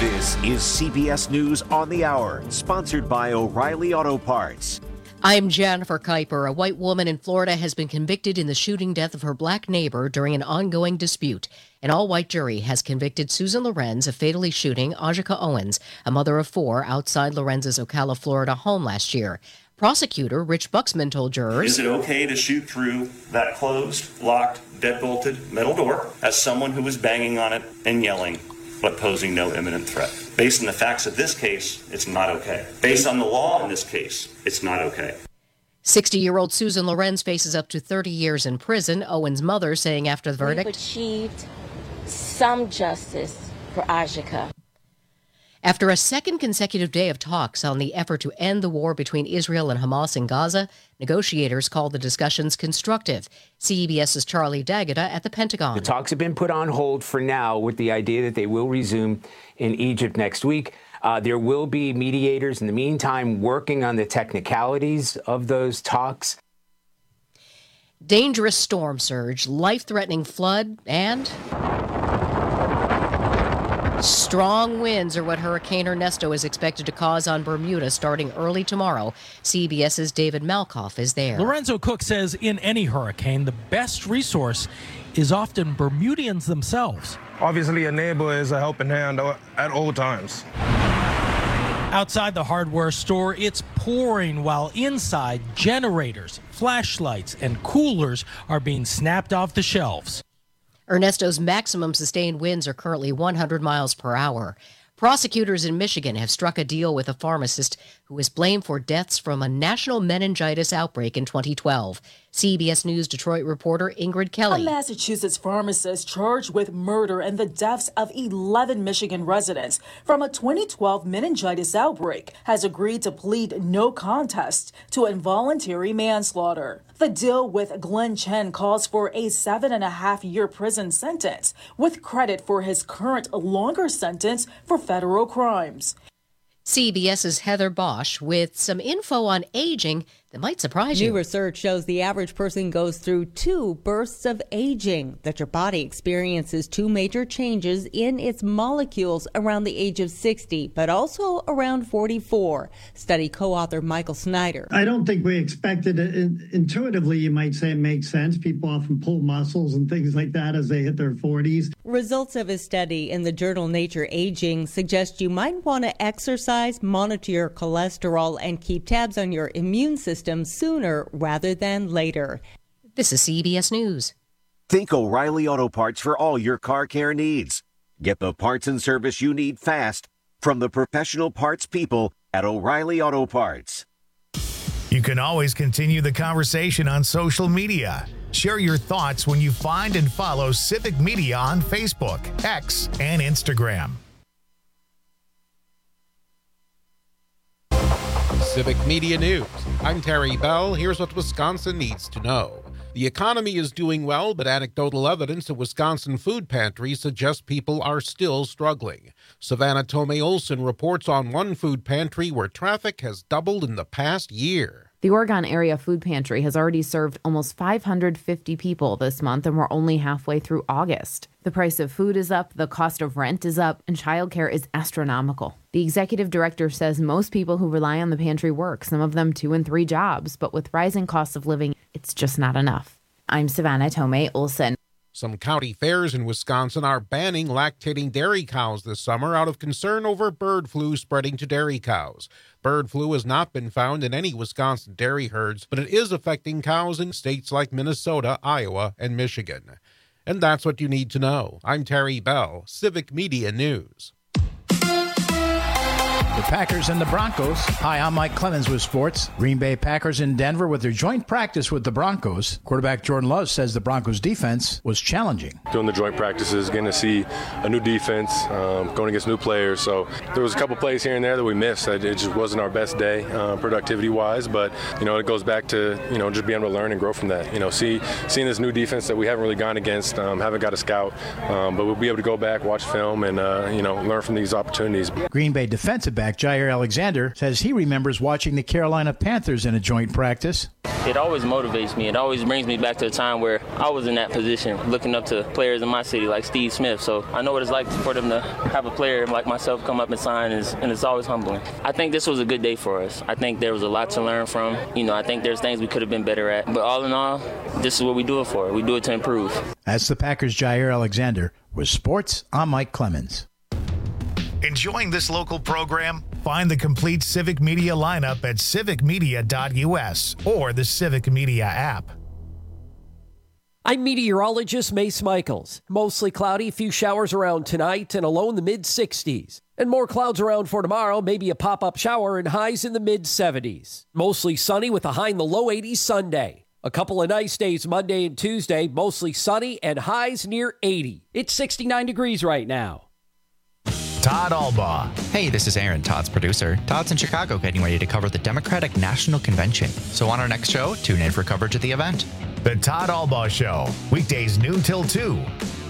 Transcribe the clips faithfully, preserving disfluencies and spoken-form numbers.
This is C B S News on the Hour, sponsored by O'Reilly Auto Parts. I'm Jennifer Kuiper. A white woman in Florida has been convicted in the shooting death of her black neighbor during an ongoing dispute. An all-white jury has convicted Susan Lorenz of fatally shooting Ajika Owens, a mother of four, outside Lorenz's Ocala, Florida home last year. Prosecutor Rich Buxman told jurors, "Is it okay to shoot through that closed, locked, deadbolted metal door as someone who was banging on it and yelling, but posing no imminent threat? Based on the facts of this case, it's not okay. Based on the law in this case, it's not okay." sixty-year-old Susan Lorenz faces up to thirty years in prison. Owens' mother saying after the verdict, "We've achieved some justice for Ajika." After a second consecutive day of talks on the effort to end the war between Israel and Hamas in Gaza, negotiators called the discussions constructive. CBS's Charlie D'Agata at the Pentagon. The talks have been put on hold for now with the idea that they will resume in Egypt next week. Uh, there will be mediators in the meantime working on the technicalities of those talks. Dangerous storm surge, life-threatening flood, and strong winds are what Hurricane Ernesto is expected to cause on Bermuda starting early tomorrow. CBS's David Malkoff is there. Lorenzo Cook says in any hurricane, the best resource is often Bermudians themselves. Obviously, a neighbor is a helping hand at all times. Outside the hardware store, it's pouring, while inside, generators, flashlights, and coolers are being snapped off the shelves. Ernesto's maximum sustained winds are currently one hundred miles per hour. Prosecutors in Michigan have struck a deal with a pharmacist who is blamed for deaths from a national meningitis outbreak in twenty twelve. C B S News Detroit reporter Ingrid Kelly. A Massachusetts pharmacist charged with murder and the deaths of eleven Michigan residents from a twenty twelve meningitis outbreak has agreed to plead no contest to involuntary manslaughter. The deal with Glenn Chen calls for a seven and a half year prison sentence with credit for his current longer sentence for federal crimes. CBS's Heather Bosch with some info on aging that might surprise you. New research shows the average person goes through two bursts of aging, that your body experiences two major changes in its molecules around the age of sixty, but also around forty-four. Study co-author Michael Snyder. I don't think we expected it. Intuitively, you might say it makes sense. People often pull muscles and things like that as they hit their forties. Results of a study in the journal Nature Aging suggest you might want to exercise, monitor your cholesterol, and keep tabs on your immune system sooner rather than later. This is C B S News. Think O'Reilly Auto Parts for all your car care needs. Get the parts and service you need fast from the professional parts people at O'Reilly Auto Parts. You can always continue the conversation on social media. Share your thoughts when you find and follow Civic Media on Facebook, X, and Instagram. Civic Media News. I'm Terry Bell. Here's what Wisconsin needs to know. The economy is doing well, but anecdotal evidence at Wisconsin food pantries suggests people are still struggling. Savannah Tomei Olson reports on one food pantry where traffic has doubled in the past year. The Oregon Area Food Pantry has already served almost five hundred fifty people this month, and we're only halfway through August. The price of food is up, the cost of rent is up, and childcare is astronomical. The executive director says most people who rely on the pantry work, some of them two and three jobs, but with rising costs of living, it's just not enough. I'm Savannah Tomei Olson. Some county fairs in Wisconsin are banning lactating dairy cows this summer out of concern over bird flu spreading to dairy cows. Bird flu has not been found in any Wisconsin dairy herds, but it is affecting cows in states like Minnesota, Iowa, and Michigan. And that's what you need to know. I'm Terry Bell, Civic Media News. The Packers and the Broncos. Hi, I'm Mike Clemens with sports. Green Bay Packers in Denver with their joint practice with the Broncos. Quarterback Jordan Love says the Broncos' defense was challenging. Doing the joint practices, getting to see a new defense, um, going against new players. So there was a couple plays here and there that we missed. It just wasn't our best day uh, productivity-wise, but, you know, it goes back to, you know, just being able to learn and grow from that. You know, see seeing this new defense that we haven't really gone against, um, haven't got a scout, um, but we'll be able to go back, watch film, and, uh, you know, learn from these opportunities. Green Bay defensive quarterback Jair Alexander says he remembers watching the Carolina Panthers in a joint practice. It always motivates me. It always brings me back to a time where I was in that position, looking up to players in my city like Steve Smith. So I know what it's like for them to have a player like myself come up and sign, and it's, and it's always humbling. I think this was a good day for us. I think there was a lot to learn from. You know, I think there's things we could have been better at. But all in all, this is what we do it for. We do it to improve. That's the Packers' Jair Alexander. With sports, I'm Mike Clemens. Enjoying this local program? Find the complete Civic Media lineup at civic media dot u s or the Civic Media app. I'm meteorologist Mace Michaels. Mostly cloudy, a few showers around tonight, and a low in the mid sixties. And more clouds around for tomorrow, maybe a pop-up shower and highs in the mid seventies. Mostly sunny with a high in the low eighties Sunday. A couple of nice days Monday and Tuesday, mostly sunny and highs near eighty. It's sixty-nine degrees right now. Todd Albaugh. Hey, this is Aaron, Todd's producer. Todd's in Chicago getting ready to cover the Democratic National Convention. So on our next show, tune in for coverage of the event. The Todd Albaugh Show, weekdays noon till two.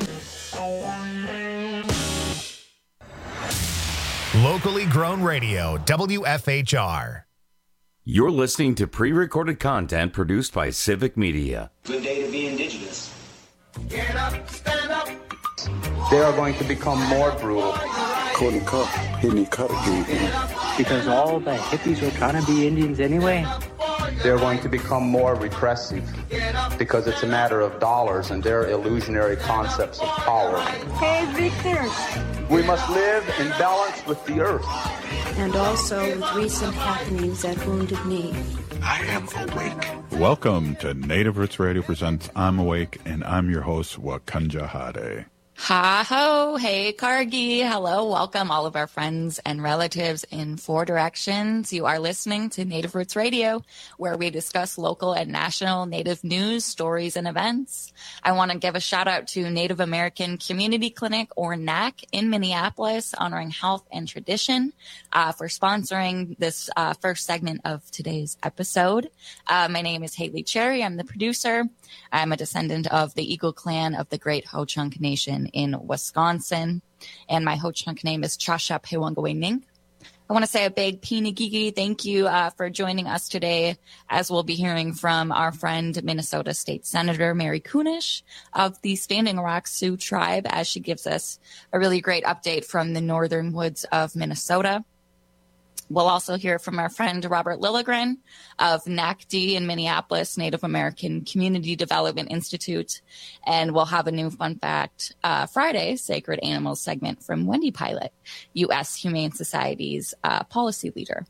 Locally grown radio, W F H R. You're listening to pre-recorded content produced by Civic Media. Good day to be indigenous. Get up, stand up. They are going to become more brutal. Couldn't cut, hitting cut again. Because all the hippies were trying to be Indians anyway. They're going to become more repressive because it's a matter of dollars and their illusionary concepts of power. Hey, Victor. We must live in balance with the earth. And also with recent happenings at Wounded Knee. I am awake. Welcome to Native Roots Radio presents I'm Awake, and I'm your host, Wakanja Hade. Ha ho, hey Cargie, hello, welcome all of our friends and relatives in four directions. You are listening to Native Roots Radio, where we discuss local and national Native news, stories, and events. I want to give a shout out to Native American Community Clinic, or N A C, in Minneapolis, honoring health and tradition, uh, for sponsoring this uh, first segment of today's episode. Uh, my name is Haley Cherry. I'm the producer. I'm a descendant of the Eagle Clan of the Great Ho-Chunk Nation in Wisconsin, and my Ho-Chunk name is Chasha Pewangaway-Ning. I want to say a big Pinagigi thank you uh, for joining us today, as we'll be hearing from our friend Minnesota State Senator Mary Kunesh of the Standing Rock Sioux tribe, as she gives us a really great update from the northern woods of Minnesota. We'll also hear from our friend Robert Lilligren of N A C D in Minneapolis, Native American Community Development Institute. And we'll have a new Fun Fact uh, Friday Sacred Animals segment from Wendy Pilot, U S Humane Society's uh, policy leader.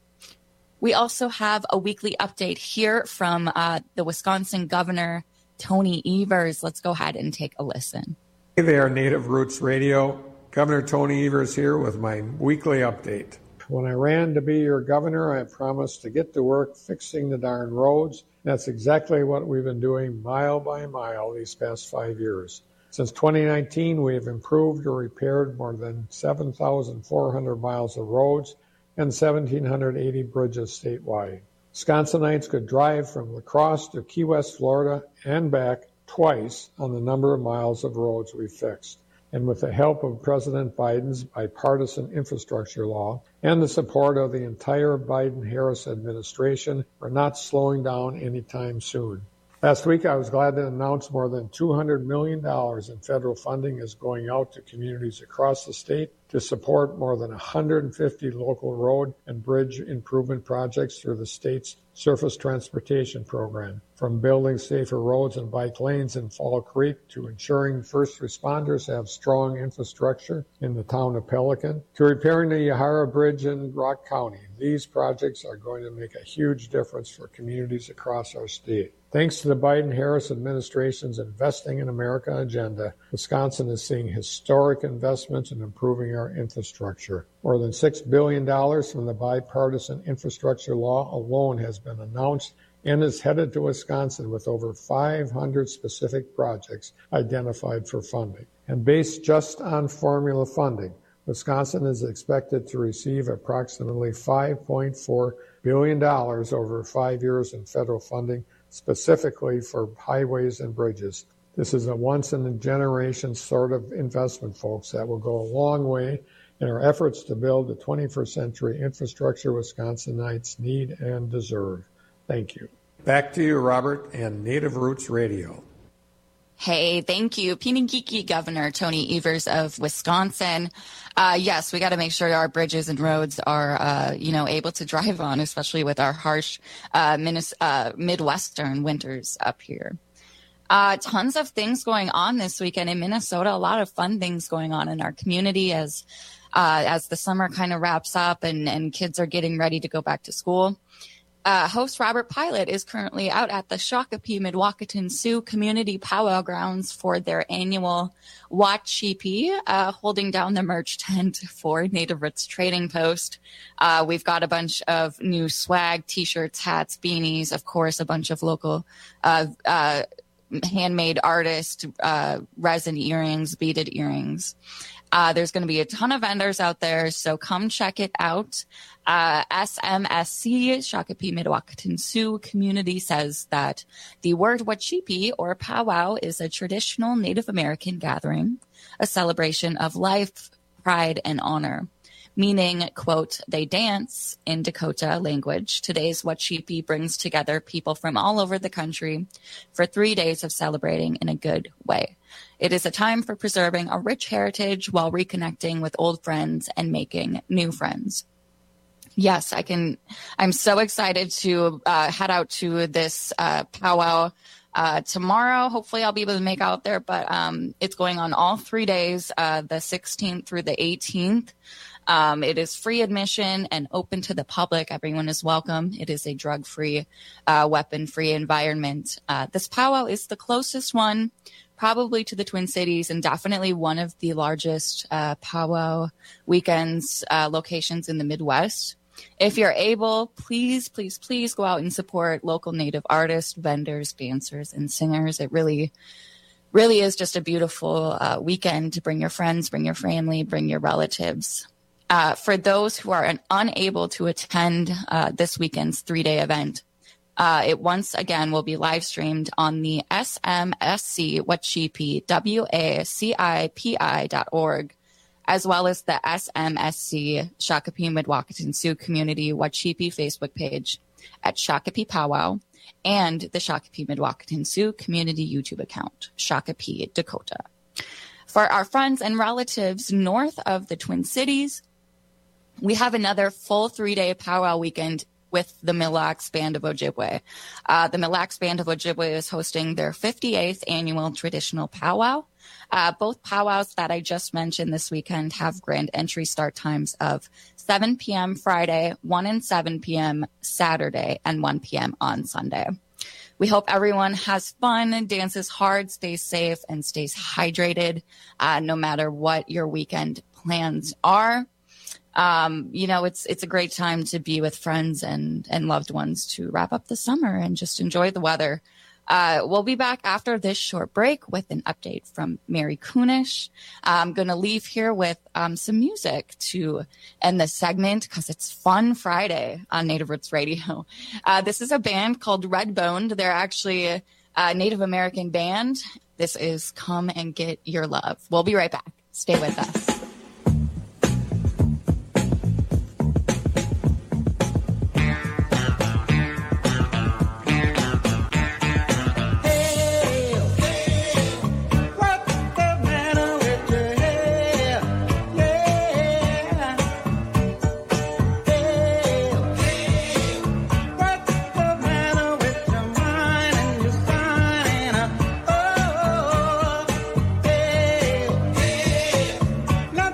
We also have a weekly update here from uh, the Wisconsin Governor, Tony Evers. Let's go ahead and take a listen. Hey there, Native Roots Radio. Governor Tony Evers here with my weekly update. When I ran to be your governor, I promised to get to work fixing the darn roads. That's exactly what we've been doing mile by mile these past five years. Since twenty nineteen, we have improved or repaired more than seven thousand four hundred miles of roads and one thousand seven hundred eighty bridges statewide. Wisconsinites could drive from La Crosse to Key West, Florida, and back twice on the number of miles of roads we fixed. And with the help of President Biden's bipartisan infrastructure law and the support of the entire Biden-Harris administration, we're not slowing down anytime soon. Last week, I was glad to announce more than two hundred million dollars in federal funding is going out to communities across the state to support more than one hundred fifty local road and bridge improvement projects through the state's surface transportation program. From building safer roads and bike lanes in Fall Creek to ensuring first responders have strong infrastructure in the town of Pelican to repairing the Yahara Bridge in Rock County. These projects are going to make a huge difference for communities across our state. Thanks to the Biden-Harris administration's Investing in America agenda, Wisconsin is seeing historic investments in improving our infrastructure. More than six billion dollars from the bipartisan infrastructure law alone has been announced and is headed to Wisconsin with over five hundred specific projects identified for funding. And based just on formula funding, Wisconsin is expected to receive approximately five point four billion dollars over five years in federal funding, specifically for highways and bridges. This is a once-in-a-generation sort of investment, folks, that will go a long way in our efforts to build the twenty-first century infrastructure Wisconsinites need and deserve. Thank you. Back to you, Robert, and Native Roots Radio. Hey, thank you. Pinigiki Governor Tony Evers of Wisconsin. Uh, yes, we got to make sure our bridges and roads are, uh, you know, able to drive on, especially with our harsh uh, Minnes- uh, Midwestern winters up here. Uh, tons of things going on this weekend in Minnesota. A lot of fun things going on in our community as uh, as the summer kind of wraps up and, and kids are getting ready to go back to school. Uh, host Robert Pilot is currently out at the Shakopee Midwakanton Sioux Community Powwow Grounds for their annual Wachipi, uh, holding down the merch tent for Native Roots Trading Post. Uh, we've got a bunch of new swag, t-shirts, hats, beanies, of course, a bunch of local uh, uh, handmade artist uh, resin earrings, beaded earrings. Uh, there's going to be a ton of vendors out there, so come check it out. Uh, S M S C, Shakopee Midwakanton Sioux Community, says that the word Wachipi, or powwow, is a traditional Native American gathering, a celebration of life, pride, and honor. Meaning, quote, they dance in Dakota language. Today's Wachipi brings together people from all over the country for three days of celebrating in a good way. It is a time for preserving a rich heritage while reconnecting with old friends and making new friends. Yes, I can. I'm so excited to uh, head out to this uh, powwow uh, tomorrow. Hopefully I'll be able to make out there, but um, it's going on all three days, uh, the sixteenth through the eighteenth. Um, it is free admission and open to the public. Everyone is welcome. It is a drug-free, uh, weapon-free environment. Uh, this powwow is the closest one probably to the Twin Cities and definitely one of the largest uh, powwow weekends uh, locations in the Midwest. If you're able, please, please, please go out and support local Native artists, vendors, dancers, and singers. It really, really is just a beautiful uh, weekend to bring your friends, bring your family, bring your relatives. Uh, for those who are un- unable to attend uh, this weekend's three-day event, uh, it once again will be live streamed on the S M S C Wachipi, W A C I P I dot org, as well as the S M S C Shakopee Midwakanton Sioux Community Wachipi Facebook page at Shakopee Powwow and the Shakopee Midwakanton Sioux Community YouTube account, Shakopee Dakota. For our friends and relatives north of the Twin Cities, we have another full three-day powwow weekend with the Mille Lacs Band of Ojibwe. Uh, the Mille Lacs Band of Ojibwe is hosting their fifty-eighth annual traditional powwow. Uh, both powwows that I just mentioned this weekend have grand entry start times of seven p.m. Friday, one and seven p.m. Saturday, and one p.m. on Sunday. We hope everyone has fun, dances hard, stays safe, and stays hydrated, uh, no matter what your weekend plans are. Um, you know, it's it's a great time to be with friends and, and loved ones to wrap up the summer and just enjoy the weather. Uh, we'll be back after this short break with an update from Mary Kunish. I'm going to leave here with um, some music to end the segment because it's Fun Friday on Native Roots Radio. Uh, this is a band called Redboned. They're actually a, a Native American band. This is Come and Get Your Love. We'll be right back. Stay with us. Love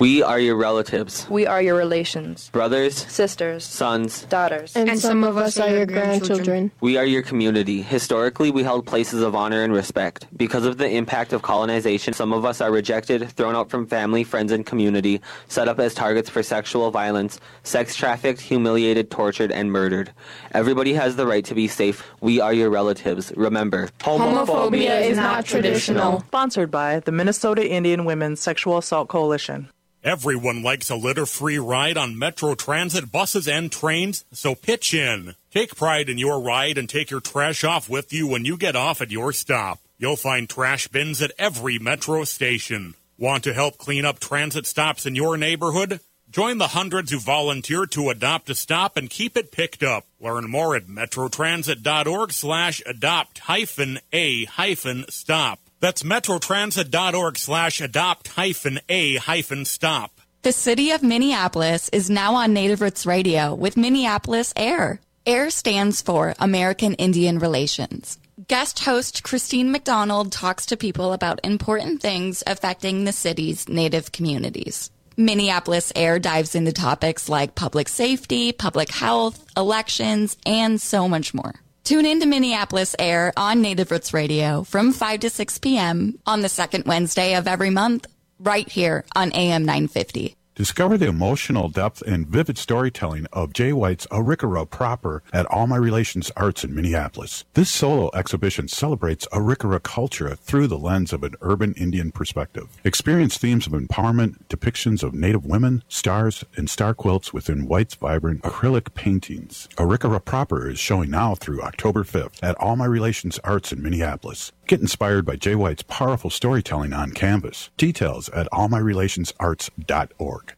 We are your relatives. We are your relations. Brothers. Sisters. Sons. Daughters. And, and some of us are your grandchildren. We are your community. Historically, we held places of honor and respect. Because of the impact of colonization, some of us are rejected, thrown out from family, friends, and community, set up as targets for sexual violence, sex trafficked, humiliated, tortured, and murdered. Everybody has the right to be safe. We are your relatives. Remember, homophobia is not traditional. Sponsored by the Minnesota Indian Women's Sexual Assault Coalition. Everyone likes a litter-free ride on Metro Transit buses and trains, so pitch in. Take pride in your ride and take your trash off with you when you get off at your stop. You'll find trash bins at every Metro station. Want to help clean up transit stops in your neighborhood? Join the hundreds who volunteer to adopt a stop and keep it picked up. Learn more at metrotransit.org slash adopt hyphen a hyphen stop. That's metrotransit.org slash adopt hyphen a hyphen stop. The city of Minneapolis is now on Native Roots Radio with Minneapolis AIR. AIR stands for American Indian Relations. Guest host Christine McDonald talks to people about important things affecting the city's Native communities. Minneapolis AIR dives into topics like public safety, public health, elections, and so much more. Tune in to Minneapolis AIR on Native Roots Radio from five to six p.m. on the second Wednesday of every month, right here on A M nine fifty. Discover the emotional depth and vivid storytelling of Jay White's Arikara Proper at All My Relations Arts in Minneapolis. This solo exhibition celebrates Arikara culture through the lens of an urban Indian perspective. Experience themes of empowerment, depictions of Native women, stars, and star quilts within White's vibrant acrylic paintings. Arikara Proper is showing now through October fifth at All My Relations Arts in Minneapolis. Get inspired by Jay White's powerful storytelling on canvas. Details at all my relations arts dot org.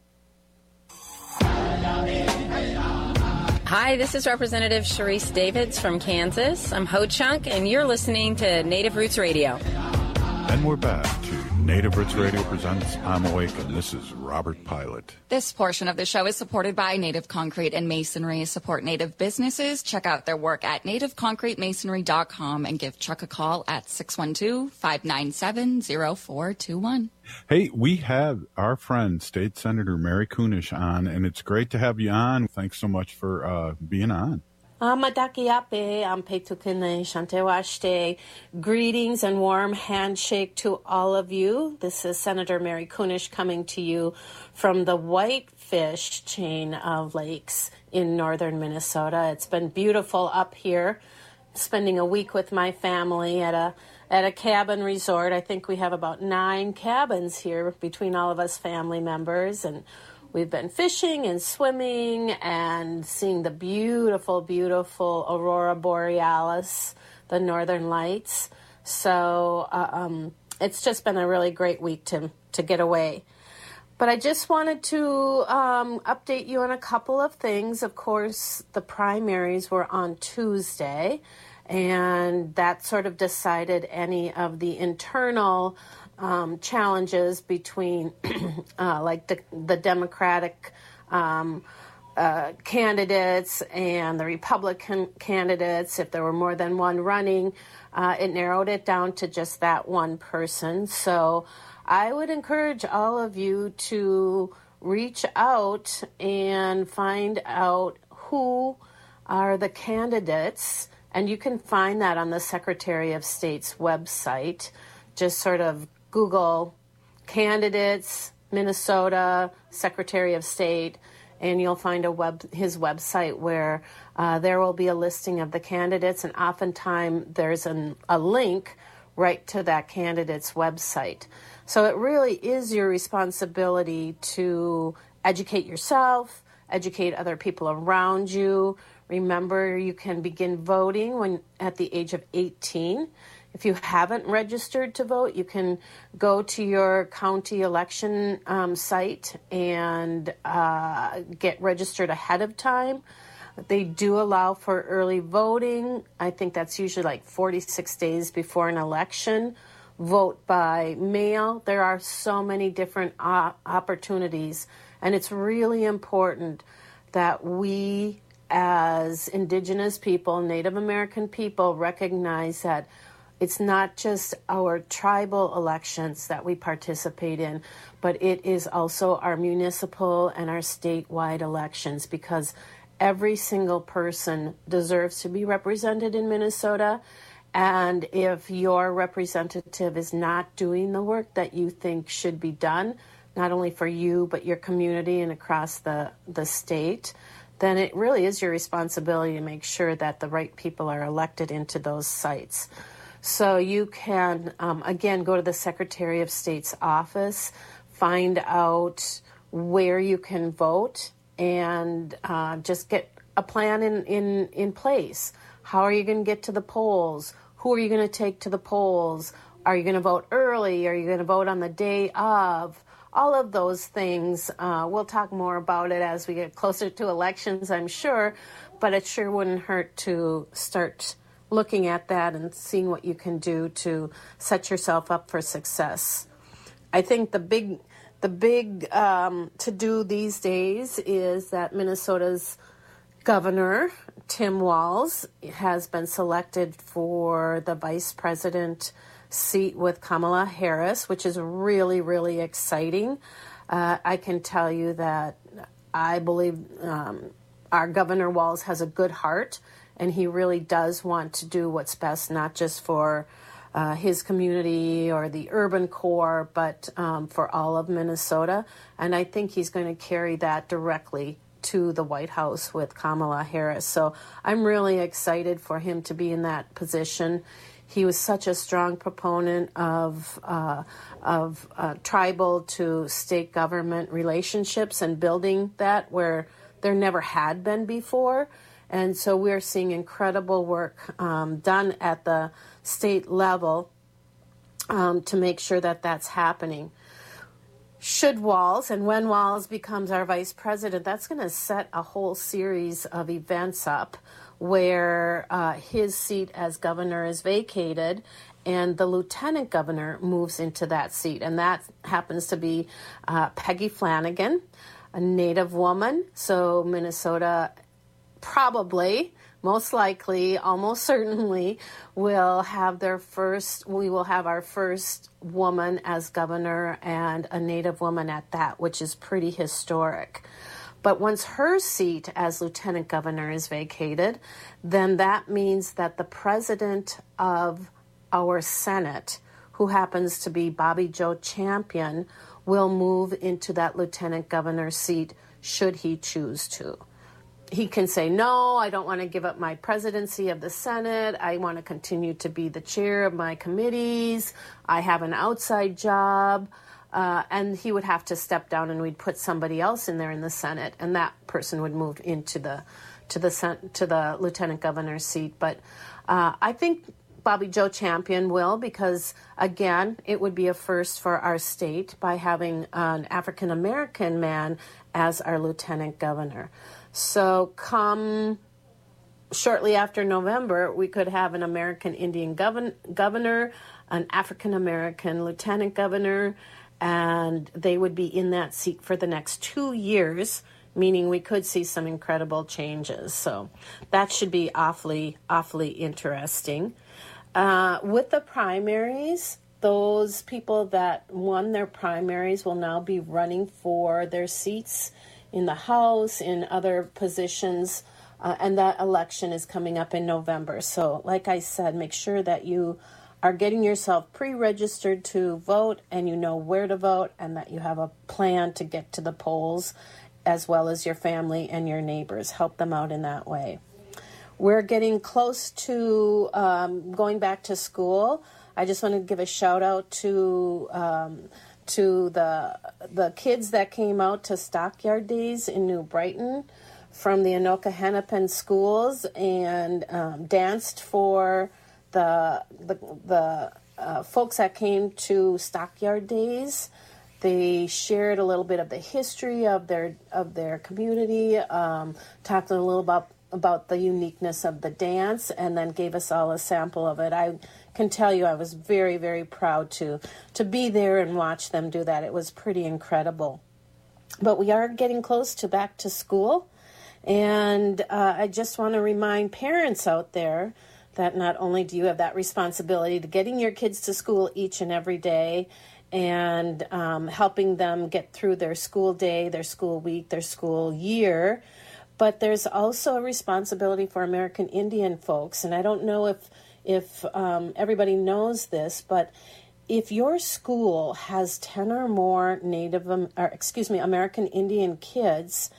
Hi, this is Representative Sharice Davids from Kansas. I'm Ho Chunk, and you're listening to Native Roots Radio. And we're back to Native Roots Radio presents I'm Awake, and this is Robert Pilot. This portion of the show is supported by Native Concrete and Masonry. Support Native businesses. Check out their work at native concrete masonry dot com and give Chuck a call at six one two, five nine seven, zero four two one. Hey, we have our friend, State Senator Mary Kunesh, on, and it's great to have you on. Thanks so much for uh, being on. Amadakiape, Ampetukine Shantewashte. Greetings and warm handshake to all of you. This is Senator Mary Kunesh coming to you from the Whitefish chain of lakes in northern Minnesota. It's been beautiful up here, spending a week with my family at a at a cabin resort. I think we have about nine cabins here between all of us family members, and we've been fishing and swimming and seeing the beautiful, beautiful Aurora Borealis, the Northern Lights. So uh, um, it's just been a really great week to, to get away. But I just wanted to um, update you on a couple of things. Of course, the primaries were on Tuesday, and that sort of decided any of the internal Um, challenges between uh, like the, the Democratic um, uh, candidates and the Republican candidates. If there were more than one running, uh, it narrowed it down to just that one person. So I would encourage all of you to reach out and find out who are the candidates. And you can find that on the Secretary of State's website. Just sort of Google candidates, Minnesota, Secretary of State, and you'll find a web his website where uh, there will be a listing of the candidates, and oftentimes there's an, a link right to that candidate's website. So it really is your responsibility to educate yourself, educate other people around you. Remember, you can begin voting when at the age of eighteen. If you haven't registered to vote, you can go to your county election um, site and uh, get registered ahead of time. They do allow for early voting. I think that's usually like forty-six days before an election. Vote by mail. There are so many different uh, opportunities, and it's really important that we as Indigenous people, Native American people, recognize that It's not just our tribal elections that we participate in, but it is also our municipal and our statewide elections, because every single person deserves to be represented in Minnesota. And if your representative is not doing the work that you think should be done, not only for you, but your community and across the, the state, then it really is your responsibility to make sure that the right people are elected into those sites. So you can, um, again, go to the Secretary of State's office, find out where you can vote, and uh, just get a plan in, in, in place. How are you going to get to the polls? Who are you going to take to the polls? Are you going to vote early? Are you going to vote on the day of? All of those things. Uh, we'll talk more about it as we get closer to elections, I'm sure, but it sure wouldn't hurt to start looking at that and seeing what you can do to set yourself up for success. I think the big the big um, to-do these days is that Minnesota's Governor Tim Walz has been selected for the vice president seat with Kamala Harris, which is really, really exciting. Uh, I can tell you that I believe um, our Governor Walz has a good heart, and he really does want to do what's best, not just for uh, his community or the urban core, but um, for all of Minnesota. And I think he's going to carry that directly to the White House with Kamala Harris. So I'm really excited for him to be in that position. He was such a strong proponent of uh, of uh, tribal to state government relationships and building that where there never had been before. And so we're seeing incredible work um, done at the state level um, to make sure that that's happening. Should Walz, and when Walz becomes our vice president, that's going to set a whole series of events up where uh, his seat as governor is vacated and the lieutenant governor moves into that seat. And that happens to be uh, Peggy Flanagan, a Native woman. So Minnesota probably, most likely, almost certainly will have their first, we will have our first woman as governor, and a Native woman at that, which is pretty historic. But once her seat as lieutenant governor is vacated, then that means that the president of our Senate, who happens to be Bobby Joe Champion, will move into that lieutenant governor seat should he choose to. He can say, no, I don't want to give up my presidency of the Senate. I want to continue to be the chair of my committees. I have an outside job. Uh, and he would have to step down, and we'd put somebody else in there in the Senate, and that person would move into the to the to the lieutenant governor's seat. But uh, I think Bobby Joe Champion will, because, again, it would be a first for our state by having an African-American man as our lieutenant governor. So come shortly after November, we could have an American Indian govern- governor, an African-American lieutenant governor, and they would be in that seat for the next two years, meaning we could see some incredible changes. So that should be awfully, awfully interesting. Uh, with the primaries, those people that won their primaries will now be running for their seats in the House, in other positions, uh, and that election is coming up in November. So, like I said, make sure that you are getting yourself pre-registered to vote, and you know where to vote, and that you have a plan to get to the polls, as well as your family and your neighbors. Help them out in that way. We're getting close to um, going back to school. I just want to give a shout out to um, to the the kids that came out to Stockyard Days in New Brighton from the Anoka Hennepin schools and um, danced for the the, the uh, folks that came to Stockyard Days. They shared a little bit of the history of their of their community, um, talked a little about about the uniqueness of the dance, and then gave us all a sample of it. I can tell you I was very, very proud to to be there and watch them do that. It was pretty incredible. But we are getting close to back to school, and uh, I just want to remind parents out there that not only do you have that responsibility to getting your kids to school each and every day and um, helping them get through their school day, their school week, their school year, but there's also a responsibility for American Indian folks. And I don't know if if um, everybody knows this, but if your school has ten or more Native, or excuse me, American Indian kids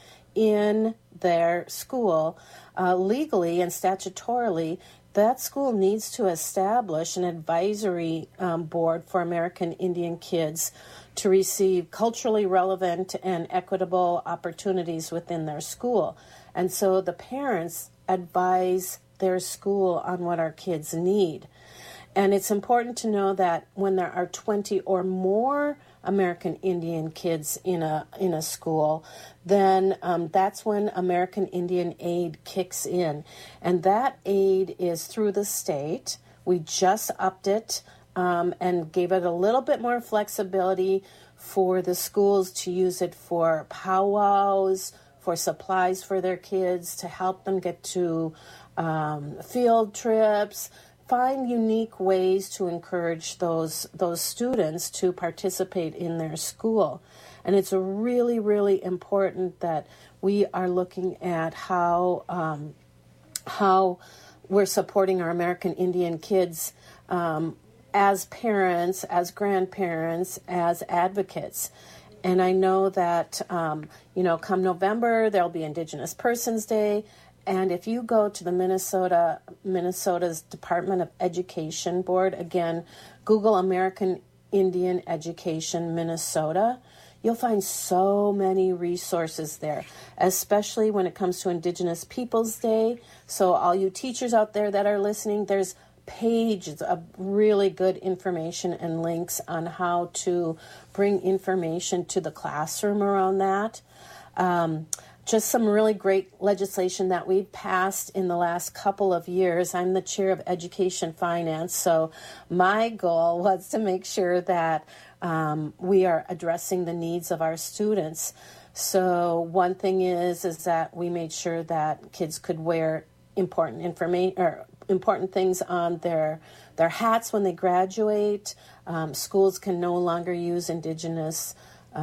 in their school, uh, legally and statutorily, that school needs to establish an advisory um, board for American Indian kids to receive culturally relevant and equitable opportunities within their school. And so the parents advise their school on what our kids need. And it's important to know that when there are twenty or more American Indian kids in a in a school, then um, that's when American Indian Aid kicks in. And that aid is through the state. We just upped it um, and gave it a little bit more flexibility for the schools to use it for powwows, for supplies for their kids, to help them get to um, field trips, find unique ways to encourage those those students to participate in their school. And it's really, really important that we are looking at how um, how we're supporting our American Indian kids um, as parents, as grandparents, as advocates. And I know that, um, you know, come November, there'll be Indigenous Persons Day. And if you go to the Minnesota, Minnesota's Department of Education board, again, Google American Indian Education Minnesota, you'll find so many resources there, especially when it comes to Indigenous Peoples Day. So all you teachers out there that are listening, there's pages of really good information and links on how to bring information to the classroom around that. Um, just some really great legislation that we've passed in the last couple of years. I'm the chair of Education Finance, so my goal was to make sure that um, we are addressing the needs of our students. So one thing is is that we made sure that kids could wear important information or important things on their their hats when they graduate. Um, schools can no longer use Indigenous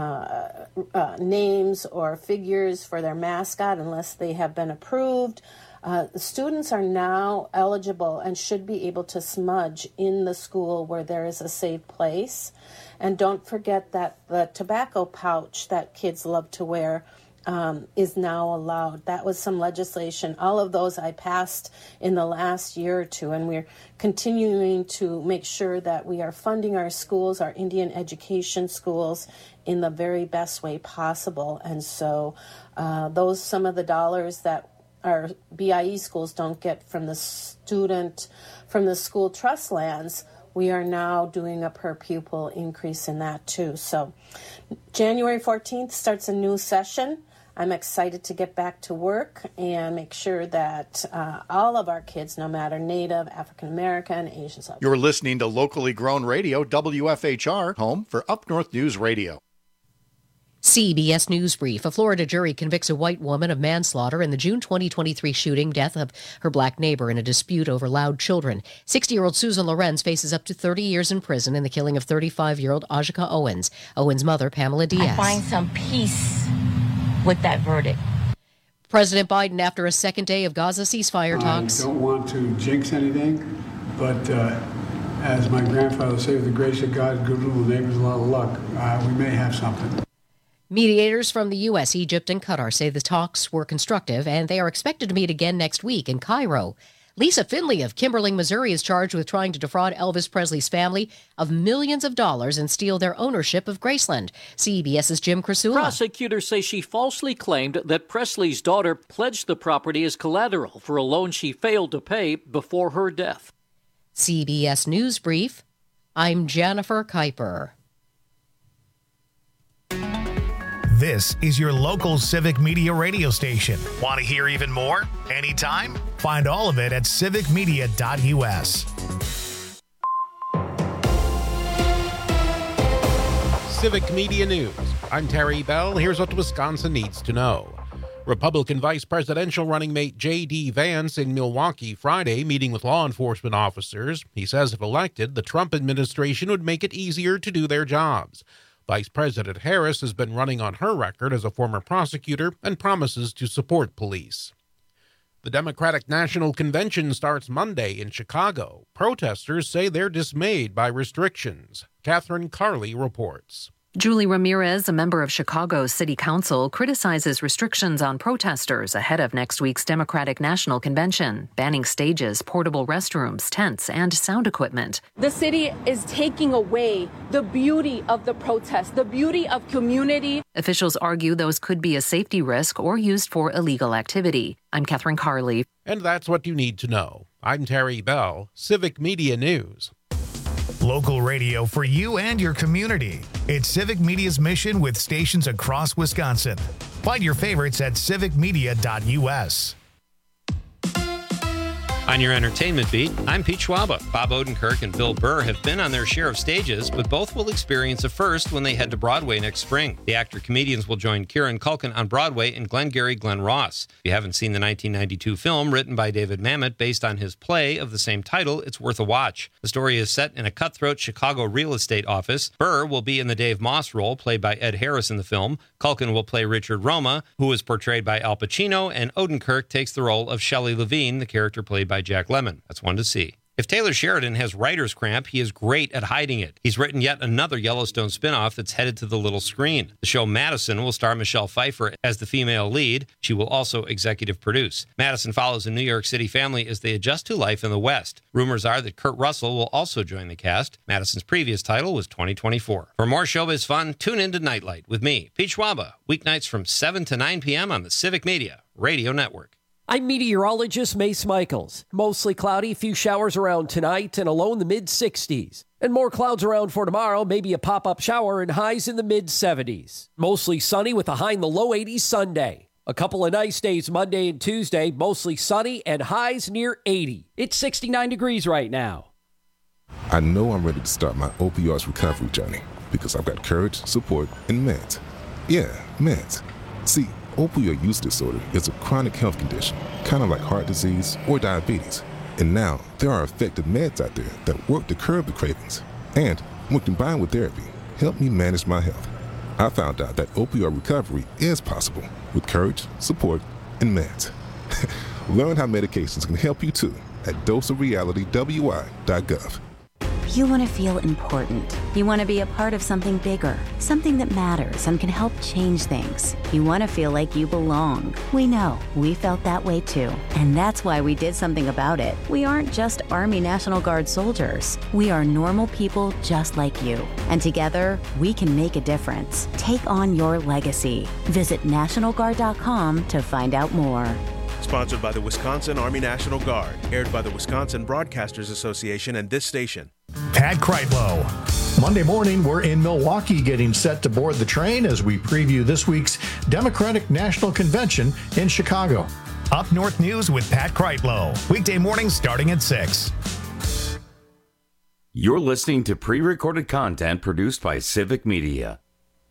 uh, uh, names or figures for their mascot unless they have been approved. Uh, students are now eligible and should be able to smudge in the school where there is a safe place. And don't forget that the tobacco pouch that kids love to wear Um, is now allowed. That was some legislation. All of those I passed in the last year or two, and we're continuing to make sure that we are funding our schools, our Indian education schools, in the very best way possible. And so uh, those, some of the dollars that our B I E schools don't get from the student, from the school trust lands, we are now doing a per pupil increase in that too. So January fourteenth starts a new session. I'm excited to get back to work and make sure that uh, all of our kids, no matter Native, African American, Asians. You're listening to locally grown radio, W F H R, home for Up North News Radio. C B S News Brief. A Florida jury convicts a white woman of manslaughter in the June twenty twenty-three shooting death of her black neighbor in a dispute over loud children. sixty-year-old Susan Lorenz faces up to thirty years in prison in the killing of thirty-five-year-old Ajika Owens. Owens' mother, Pamela Diaz. I find some peace with that verdict. President Biden, after a second day of Gaza ceasefire talks. I don't want to jinx anything, but uh, as my grandfather said, with the grace of God, good little neighbors, a lot of luck. Uh, we may have something. Mediators from the U S, Egypt, and Qatar say the talks were constructive, and they are expected to meet again next week in Cairo. Lisa Finley of Kimberling, Missouri, is charged with trying to defraud Elvis Presley's family of millions of dollars and steal their ownership of Graceland. CBS's Jim Krasula. Prosecutors say she falsely claimed that Presley's daughter pledged the property as collateral for a loan she failed to pay before her death. C B S News Brief. I'm Jennifer Kuiper. This is your local Civic Media radio station. Want to hear even more? Anytime? Find all of it at civic media dot U S. Civic Media News. I'm Terry Bell. Here's what Wisconsin needs to know. Republican vice presidential running mate J D. Vance in Milwaukee Friday, meeting with law enforcement officers. He says if elected, the Trump administration would make it easier to do their jobs. Vice President Harris has been running on her record as a former prosecutor and promises to support police. The Democratic National Convention starts Monday in Chicago. Protesters say they're dismayed by restrictions. Catherine Carley reports. Julie Ramirez, a member of Chicago's City Council, criticizes restrictions on protesters ahead of next week's Democratic National Convention, banning stages, portable restrooms, tents, and sound equipment. The city is taking away the beauty of the protest, the beauty of community. Officials argue those could be a safety risk or used for illegal activity. I'm Catherine Carley. And that's what you need to know. I'm Terry Bell, Civic Media News. Local radio for you and your community. It's Civic Media's mission with stations across Wisconsin. Find your favorites at civic media dot u s. On your entertainment beat, I'm Pete Schwaba. Bob Odenkirk and Bill Burr have been on their share of stages, but both will experience a first when they head to Broadway next spring. The actor-comedians will join Kieran Culkin on Broadway in Glengarry Glen Ross. If you haven't seen the nineteen ninety-two film written by David Mamet based on his play of the same title, it's worth a watch. The story is set in a cutthroat Chicago real estate office. Burr will be in the Dave Moss role, played by Ed Harris in the film. Culkin will play Richard Roma, who is portrayed by Al Pacino, and Odenkirk takes the role of Shelley Levine, the character played by Jack Lemmon. That's one to see. If Taylor Sheridan has writer's cramp, he is great at hiding it. He's written yet another Yellowstone spinoff that's headed to the little screen. The show Madison will star Michelle Pfeiffer as the female lead. She will also executive produce. Madison follows a New York City family as they adjust to life in the West. Rumors are that Kurt Russell will also join the cast. Madison's previous title was twenty twenty-four. For more showbiz fun, tune in to Nightlight with me, Pete Schwaba, weeknights from seven to nine p.m. on the Civic Media Radio Network. I'm meteorologist Mace Michaels. Mostly cloudy, few showers around tonight, and a low in the mid-sixties. And more clouds around for tomorrow, maybe a pop-up shower and highs in the mid-seventies. Mostly sunny with a high in the low eighties Sunday. A couple of nice days Monday and Tuesday, mostly sunny and highs near eighty. It's sixty-nine degrees right now. I know I'm ready to start my opioids recovery journey because I've got courage, support, and meds. Yeah, meds. See, opioid use disorder is a chronic health condition, kind of like heart disease or diabetes. And now, there are effective meds out there that work to curb the cravings. And, when combined with therapy, help me manage my health. I found out that opioid recovery is possible with courage, support, and meds. Learn how medications can help you too at dose of reality w i dot gov. You want to feel important. You want to be a part of something bigger, something that matters and can help change things. You want to feel like you belong. We know. We felt that way too. And that's why we did something about it. We aren't just Army National Guard soldiers. We are normal people just like you. And together, we can make a difference. Take on your legacy. Visit national guard dot com to find out more. Sponsored by the Wisconsin Army National Guard. Aired by the Wisconsin Broadcasters Association and this station. Pat Kreitlow. Monday morning, we're in Milwaukee getting set to board the train as we preview this week's Democratic National Convention in Chicago. Up North News with Pat Kreitlow. Weekday mornings starting at six. You're listening to pre-recorded content produced by Civic Media.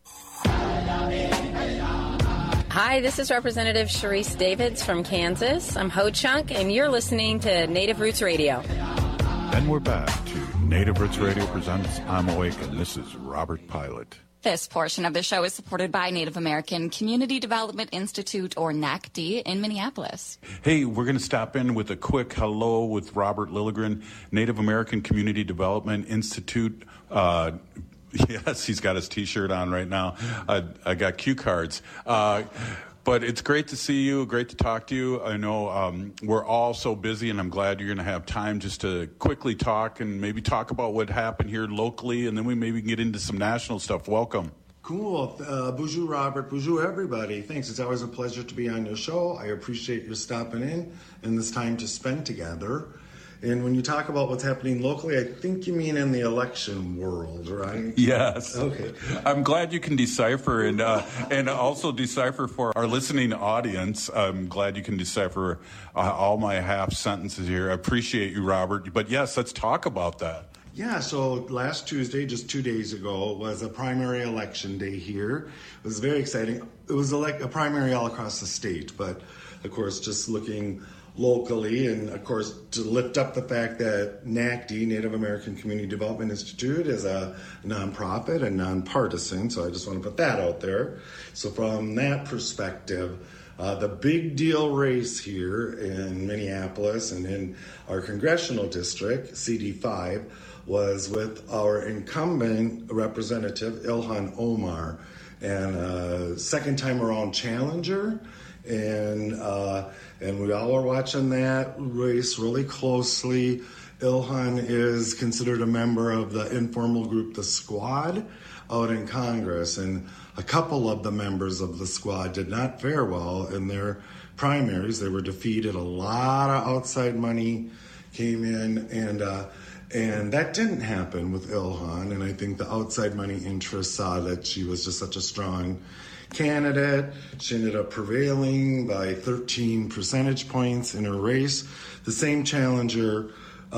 Hi, this is Representative Sharice Davids from Kansas. I'm Ho Chunk, and you're listening to Native Roots Radio. And we're back to Native Roots Radio presents I'm Awake, and this is Robert Pilot. This portion of the show is supported by Native American Community Development Institute, or N A C D, in Minneapolis. Hey, we're going to stop in with a quick hello with Robert Lilligren, Native American Community Development Institute. Uh, yes, he's got his T-shirt on right now. I, I got cue cards. Uh, But it's great to see you, great to talk to you. I know um, we're all so busy, and I'm glad you're going to have time just to quickly talk and maybe talk about what happened here locally, and then we maybe get into some national stuff. Welcome. Cool. Uh, bonjour, Robert. Bonjour, everybody. Thanks. It's always a pleasure to be on your show. I appreciate your stopping in and this time to spend together. And when you talk about what's happening locally, I think you mean in the election world, right? Yes. Okay. I'm glad you can decipher and uh, and also decipher for our listening audience. I'm glad you can decipher uh, all my half sentences here. I appreciate you, Robert. But yes, let's talk about that. Yeah, so last Tuesday, just two days ago, was a primary election day here. It was very exciting. It was elect- a primary all across the state, but of course, just looking locally, and of course, to lift up the fact that N A C D, Native American Community Development Institute, is a nonprofit and nonpartisan, so I just want to put that out there. So from that perspective, Uh, the big deal race here in Minneapolis and in our congressional district, C D five, was with our incumbent representative, Ilhan Omar, and uh, second time around challenger. And, uh, and we all are watching that race really closely. Ilhan is considered a member of the informal group, the Squad, out in Congress, and a couple of the members of the Squad did not fare well in their primaries. They were defeated. A lot of outside money came in, and uh, and that didn't happen with Ilhan. And I think the outside money interests saw that she was just such a strong candidate. She ended up prevailing by thirteen percentage points in her race. The same challenger.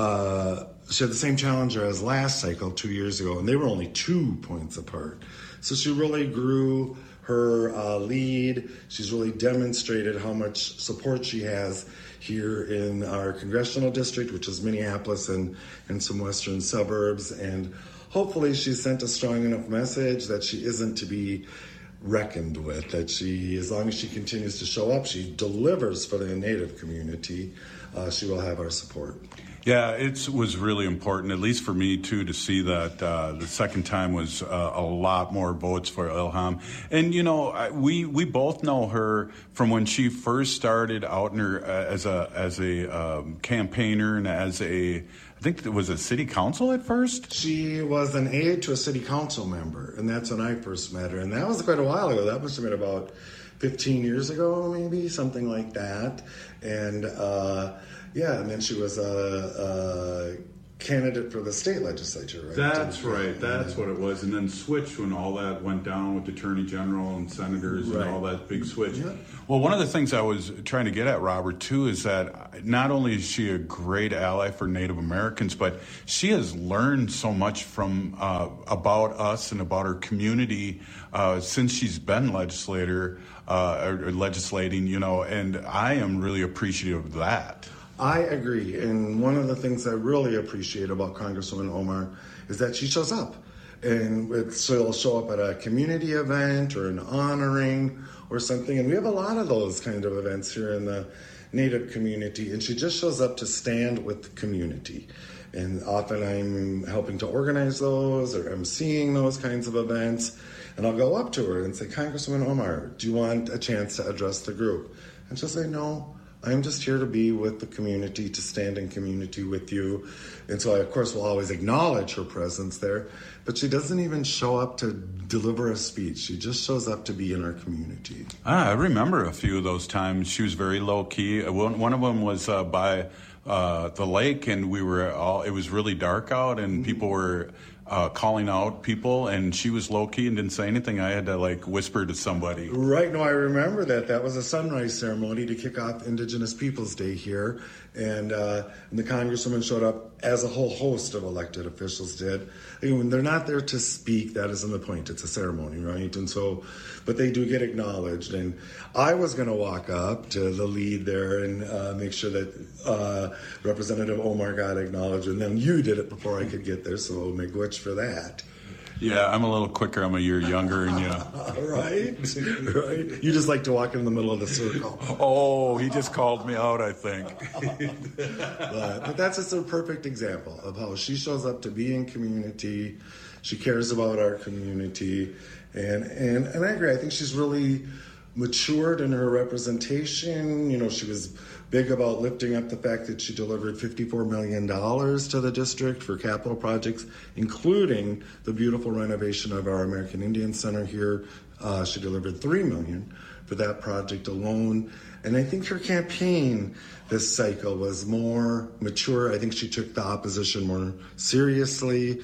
Uh, She had the same challenger as last cycle two years ago, and they were only two points apart. So she really grew her uh, lead. She's really demonstrated how much support she has here in our congressional district, which is Minneapolis and, and some western suburbs. And hopefully she sent a strong enough message that she isn't to be reckoned with, that she, as long as she continues to show up, she delivers for the Native community, uh, she will have our support. Yeah, it was really important, at least for me, too, to see that uh, the second time was uh, a lot more votes for Ilhan. And, you know, we we both know her from when she first started out in her uh, as a as a um, campaigner and as a, I think it was a city council at first? She was an aide to a city council member, and that's when I first met her. And that was quite a while ago. That must have been about fifteen years ago, maybe, something like that. And, uh, yeah, and then she was a, a candidate for the state legislature, right? That's right. That's what it was. And then switched when all that went down with the Attorney General and senators right. and all that big switch. Yeah. Well, one of the things I was trying to get at, Robert, too, is that not only is she a great ally for Native Americans, but she has learned so much from uh, about us and about her community uh, since she's been legislator uh, or, or legislating, you know, and I am really appreciative of that. I agree, and one of the things I really appreciate about Congresswoman Omar is that she shows up, and she'll show up at a community event or an honoring or something, and we have a lot of those kind of events here in the Native community, and she just shows up to stand with the community. And often I'm helping to organize those or I'm seeing those kinds of events, and I'll go up to her and say, Congresswoman Omar, do you want a chance to address the group? And she'll say, no. I'm just here to be with the community, to stand in community with you. And so I, of course, will always acknowledge her presence there, but she doesn't even show up to deliver a speech. She just shows up to be in our community. Ah, I remember a few of those times. She was very low-key. One, one of them was uh, by uh, the lake, and we were all, it was really dark out, and mm-hmm. people were Uh, calling out people, and she was low-key and didn't say anything. I had to, like, whisper to somebody. Right, no, I remember that. That was a sunrise ceremony to kick off Indigenous Peoples Day here, and, uh, and the Congresswoman showed up, as a whole host of elected officials did. I mean, when they're not there to speak, that isn't the point. It's a ceremony, right? And so, but they do get acknowledged, and I was going to walk up to the lead there and uh, make sure that uh, Representative Omar got acknowledged, and then you did it before I could get there, so miigwech for that. Yeah, I'm a little quicker. I'm a year younger, and yeah. right, right. You just like to walk in the middle of the circle. Oh, he just called me out, I think. but, but that's just a perfect example of how she shows up to be in community. She cares about our community, and and and I agree. I think she's really matured in her representation. You know, she was big about lifting up the fact that she delivered fifty-four million dollars to the district for capital projects, including the beautiful renovation of our American Indian Center here. Uh, she delivered three million dollars for that project alone. And I think her campaign this cycle was more mature. I think she took the opposition more seriously.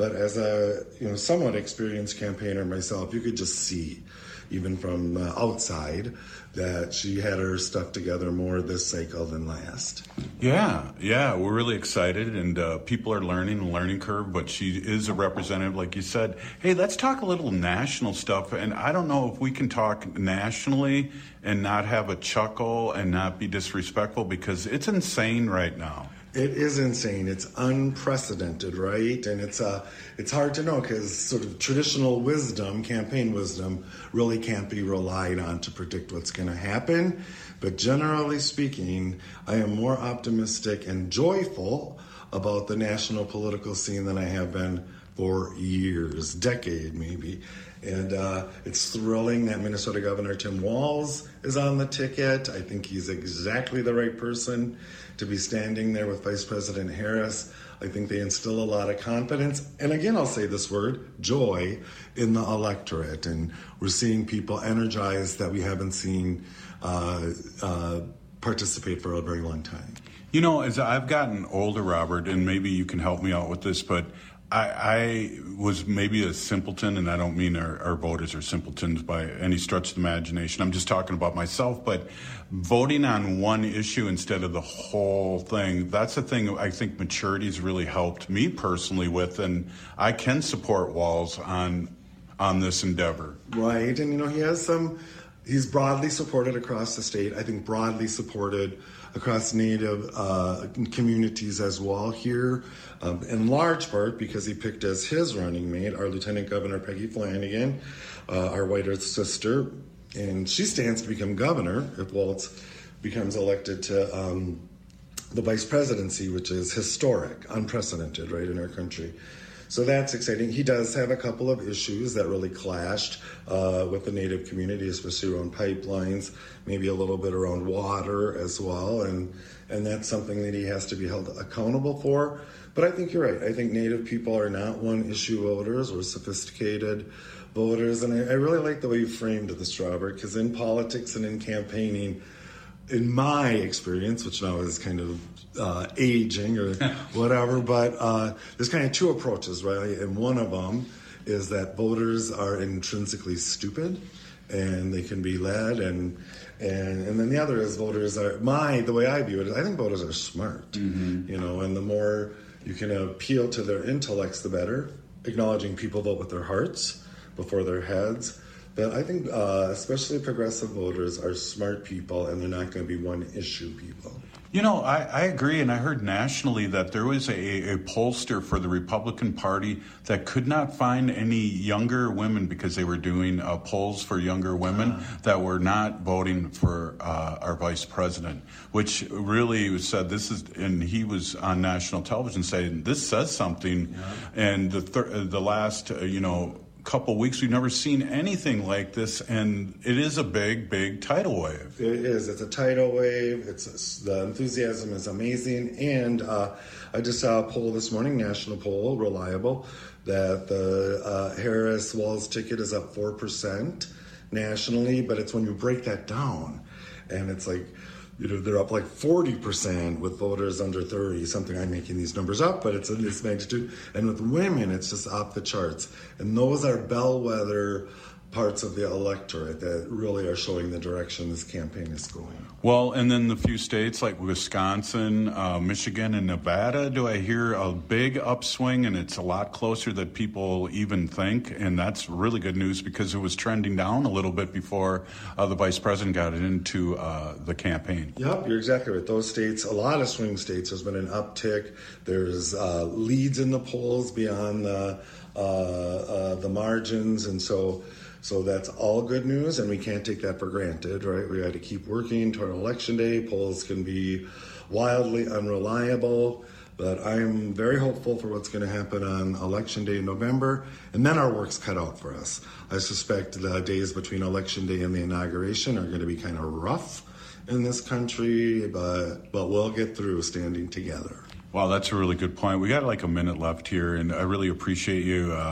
But as a you know somewhat experienced campaigner myself, you could just see, even from uh, outside, that she had her stuff together more this cycle than last. Yeah, yeah, we're really excited, and uh, people are learning the learning curve, but she is a representative, like you said. Hey, let's talk a little national stuff, and I don't know if we can talk nationally and not have a chuckle and not be disrespectful, because it's insane right now. It is insane. It's unprecedented, right? And it's uh, it's hard to know because sort of traditional wisdom, campaign wisdom, really can't be relied on to predict what's going to happen. But generally speaking, I am more optimistic and joyful about the national political scene than I have been for years, decade maybe. And uh, it's thrilling that Minnesota Governor Tim Walz is on the ticket. I think he's exactly the right person to be standing there with Vice President Harris. I think they instill a lot of confidence. And again, I'll say this word, joy, in the electorate. And we're seeing people energized that we haven't seen uh, uh, participate for a very long time. You know, as I've gotten older, Robert, and maybe you can help me out with this, but I, I was maybe a simpleton, and I don't mean our, our voters are simpletons by any stretch of the imagination. I'm just talking about myself, but voting on one issue instead of the whole thing, that's the thing I think maturity has really helped me personally with, and I can support Walz on on this endeavor. Right, and you know, he has some, he's broadly supported across the state, I think broadly supported across Native uh, communities as well here, um, in large part because he picked as his running mate our Lieutenant Governor Peggy Flanagan, uh, our White Earth sister, and she stands to become governor if Walz becomes elected to um, the vice presidency, which is historic, unprecedented, right, in our country. So that's exciting. He does have a couple of issues that really clashed uh, with the Native community, especially around pipelines, maybe a little bit around water as well, and and that's something that he has to be held accountable for. But I think you're right. I think Native people are not one-issue voters or sophisticated voters, and I, I really like the way you framed this, Robert, because in politics and in campaigning, in my experience, which now is kind of uh, aging or whatever, but uh, there's kind of two approaches, right? And one of them is that voters are intrinsically stupid and they can be led, and and and then the other is voters are, my, the way I view it is I think voters are smart, mm-hmm. you know, and the more you can appeal to their intellects, the better, acknowledging people vote with their hearts before their heads. But I think uh, especially progressive voters are smart people, and they're not going to be one-issue people. You know, I, I agree, and I heard nationally that there was a, a pollster for the Republican Party that could not find any younger women because they were doing uh, polls for younger women uh, that were not voting for uh, our vice president, which really said this is, and he was on national television saying this says something, yeah. and the thir- the last, uh, you know, couple weeks we've never seen anything like this, and it is a big big tidal wave. It is. It's a tidal wave. It's the enthusiasm is amazing, and uh, I just saw a poll this morning, national poll, reliable, that the uh, Harris Walz ticket is up four percent nationally, but it's when you break that down, and it's like, you know, they're up like forty percent with voters under thirty, something. I'm making these numbers up, but it's in this magnitude. And with women, it's just off the charts. And those are bellwether parts of the electorate that really are showing the direction this campaign is going. Well, and then the few states like Wisconsin, uh, Michigan, and Nevada, do I hear a big upswing, and it's a lot closer than people even think, and that's really good news because it was trending down a little bit before uh, the vice president got into uh, the campaign. Yep, you're exactly right. Those states, a lot of swing states, there's been an uptick. There's uh, leads in the polls beyond the, uh, uh, the margins, and so So that's all good news, and we can't take that for granted, right? We got to keep working toward Election Day. Polls can be wildly unreliable, but I'm very hopeful for what's going to happen on Election Day in November, and then our work's cut out for us. I suspect the days between Election Day and the inauguration are going to be kind of rough in this country, but, but we'll get through standing together. Wow, that's a really good point. We got like a minute left here, and I really appreciate you uh,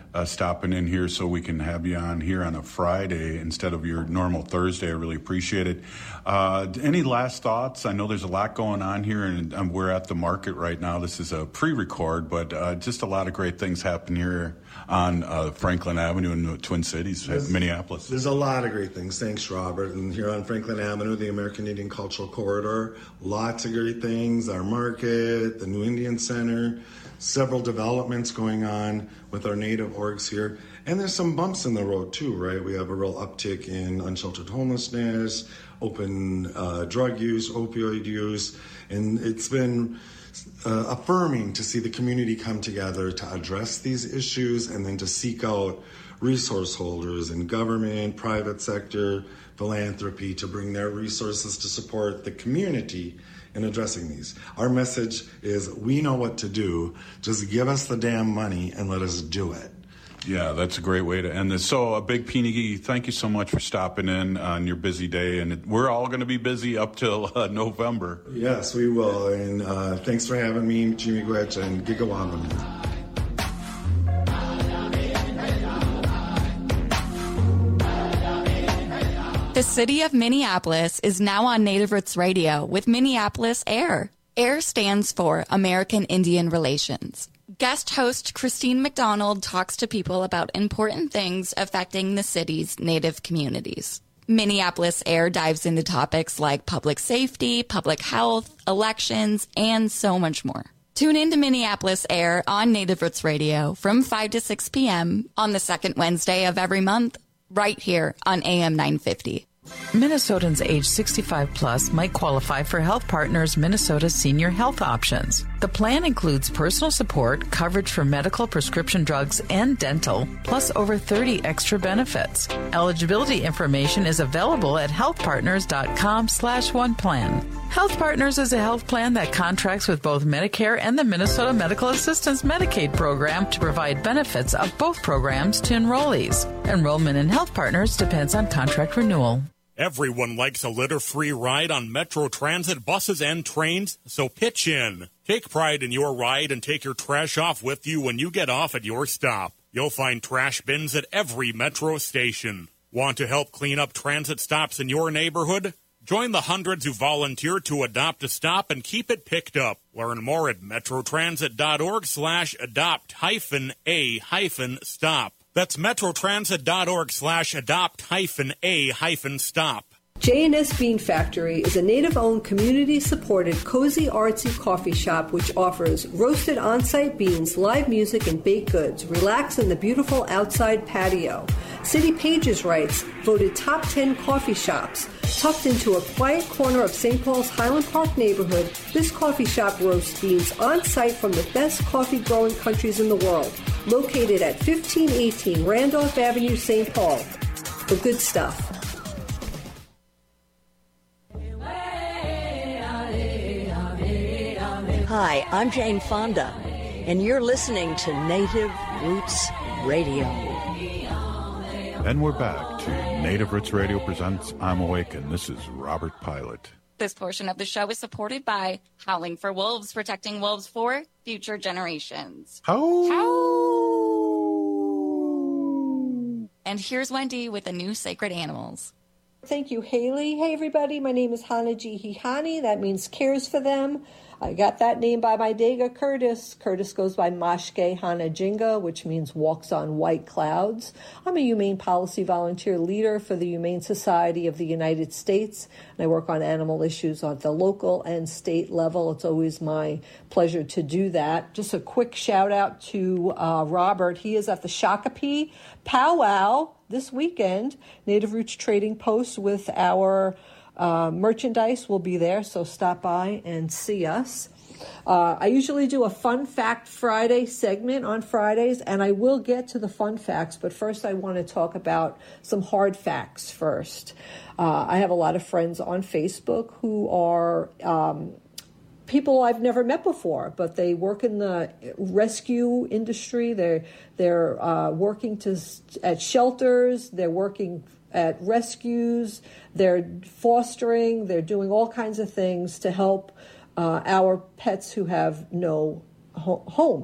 uh, stopping in here so we can have you on here on a Friday instead of your normal Thursday. I really appreciate it. Uh, any last thoughts? I know there's a lot going on here, and um, we're at the market right now. This is a pre-record, but uh, just a lot of great things happen here on uh, Franklin Avenue in the Twin Cities, there's, Minneapolis. There's a lot of great things. Thanks, Robert. And here on Franklin Avenue, the American Indian Cultural Corridor, lots of great things. Our market, the New Indian Center, several developments going on with our native orgs here. And there's some bumps in the road too, right? We have a real uptick in unsheltered homelessness, open uh, drug use, opioid use, and it's been uh, affirming to see the community come together to address these issues and then to seek out resource holders in government, private sector, philanthropy to bring their resources to support the community in addressing these. Our message is we know what to do. Just give us the damn money and let us do it. Yeah, that's a great way to end this. So, a big Peenigi, thank you so much for stopping in on your busy day. And we're all going to be busy up till uh, November. Yes, we will. And uh, thanks for having me, Jimmy Gwetch and Gigawamba. The city of Minneapolis is now on Native Roots Radio with Minneapolis AIR. AIR stands for American Indian Relations. Guest host Christine McDonald talks to people about important things affecting the city's Native communities. Minneapolis AIR dives into topics like public safety, public health, elections, and so much more. Tune in to Minneapolis AIR on Native Roots Radio from five to six p.m. on the second Wednesday of every month, right here on A M nine fifty. Minnesotans age sixty-five plus might qualify for Health Partners Minnesota Senior Health Options. The plan includes personal support, coverage for medical, prescription drugs, and dental, plus over thirty extra benefits. Eligibility information is available at healthpartners.com slash one plan. Health Partners is a health plan that contracts with both Medicare and the Minnesota Medical Assistance Medicaid program to provide benefits of both programs to enrollees. Enrollment in Health Partners depends on contract renewal. Everyone likes a litter-free ride on Metro Transit buses and trains, so pitch in. Take pride in your ride and take your trash off with you when you get off at your stop. You'll find trash bins at every Metro station. Want to help clean up transit stops in your neighborhood? Join the hundreds who volunteer to adopt a stop and keep it picked up. Learn more at metrotransit.org slash adopt hyphen a hyphen stop. That's metrotransit.org slash adopt hyphen a hyphen stop. J and S Bean Factory is a native-owned, community-supported, cozy, artsy coffee shop which offers roasted on-site beans, live music, and baked goods. Relax in the beautiful outside patio. City Pages writes, voted top ten coffee shops. Tucked into a quiet corner of Saint Paul's Highland Park neighborhood, this coffee shop roasts beans on-site from the best coffee-growing countries in the world. Located at fifteen eighteen Randolph Avenue, Saint Paul. The good stuff. Hi, I'm Jane Fonda, and you're listening to Native Roots Radio. And we're back to Native Roots Radio presents I'm Awake, and this is Robert Pilot. This portion of the show is supported by Howling for Wolves, protecting wolves for future generations. How? How? And here's Wendy with the new Sacred Animals. Thank you, Haley. Hey, everybody. My name is Hanaji Hihani. That means cares for them. I got that name by my Dega Curtis. Curtis goes by Mashke Hanajinga, which means walks on white clouds. I'm a humane policy volunteer leader for the Humane Society of the United States, and I work on animal issues at the local and state level. It's always my pleasure to do that. Just a quick shout out to uh, Robert. He is at the Shakopee Powwow this weekend. Native Roots Trading Post with our Uh, merchandise will be there, so stop by and see us. Uh, I usually do a Fun Fact Friday segment on Fridays, and I will get to the fun facts, but first I want to talk about some hard facts first. Uh, I have a lot of friends on Facebook who are um, people I've never met before, but they work in the rescue industry. They're, they're uh, working to at shelters. They're working at rescues, they're fostering, they're doing all kinds of things to help uh, our pets who have no ho- homes.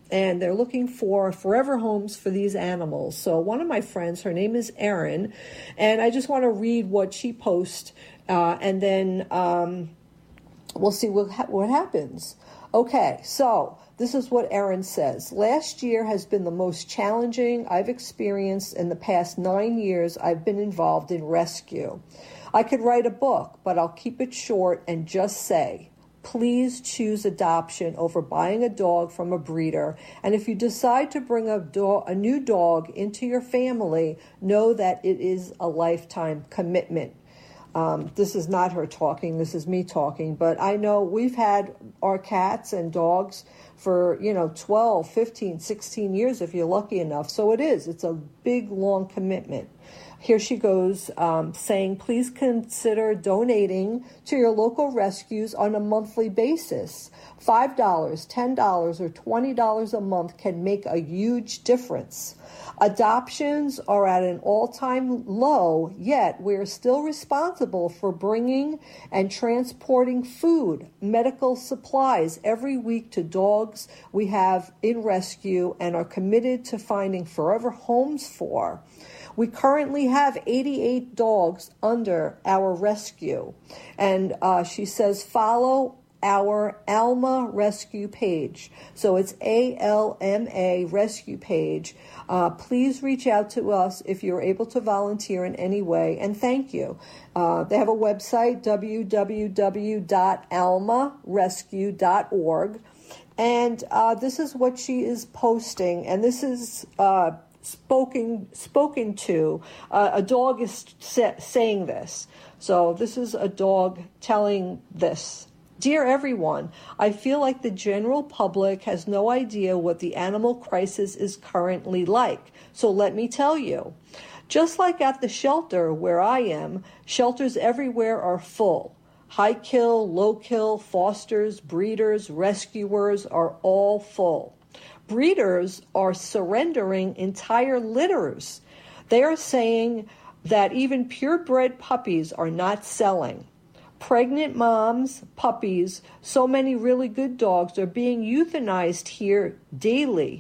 and they're looking for forever homes for these animals. So one of my friends, her name is Erin, and I just want to read what she posts, uh, and then um, we'll see what, ha- what happens. Okay, so this is what Erin says. Last year has been the most challenging I've experienced in the past nine years I've been involved in rescue. I could write a book, but I'll keep it short and just say, please choose adoption over buying a dog from a breeder. And if you decide to bring a, do- a new dog into your family, know that it is a lifetime commitment. Um, this is not her talking, this is me talking, but I know we've had our cats and dogs for, you know, twelve, fifteen, sixteen years if you're lucky enough. So it is, it's a big, long commitment. Here she goes, um, saying, please consider donating to your local rescues on a monthly basis. five dollars, ten dollars, or twenty dollars a month can make a huge difference. Adoptions are at an all-time low, yet we're still responsible for bringing and transporting food, medical supplies every week to dogs we have in rescue and are committed to finding forever homes for. We currently have eighty-eight dogs under our rescue. And uh, she says, follow our Alma Rescue page. So it's A L M A Rescue page. Uh, please reach out to us if you're able to volunteer in any way. And thank you. Uh, they have a website, w w w dot alma rescue dot org. And uh, this is what she is posting. And this is... Uh, spoken spoken to. Uh, a dog is sa- saying this. So this is a dog telling this. Dear everyone, I feel like the general public has no idea what the animal crisis is currently like. So let me tell you. Just like at the shelter where I am, shelters everywhere are full. High kill, low kill, fosters, breeders, rescuers are all full. Breeders are surrendering entire litters. They are saying that even purebred puppies are not selling. Pregnant moms, puppies, so many really good dogs are being euthanized here daily.